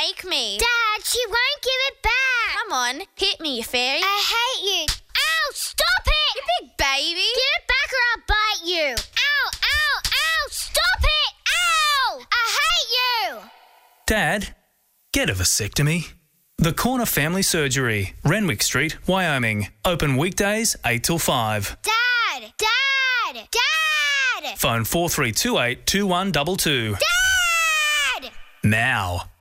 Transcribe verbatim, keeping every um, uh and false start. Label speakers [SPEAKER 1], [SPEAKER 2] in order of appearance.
[SPEAKER 1] make me.
[SPEAKER 2] Dad, she won't give it back.
[SPEAKER 1] Come on, hit me, you fairy.
[SPEAKER 2] I hate you. Ow, stop it.
[SPEAKER 1] You big baby.
[SPEAKER 2] Give it back or I'll bite you. Ow, ow, ow, stop it. Ow, I hate you.
[SPEAKER 3] Dad, get a vasectomy. The Corner Family Surgery, Renwick Street, Wyoming. Open weekdays eight till five.
[SPEAKER 2] Dad, Dad, Dad.
[SPEAKER 3] Phone four three two eight two one two two.
[SPEAKER 2] Dad!
[SPEAKER 3] Now.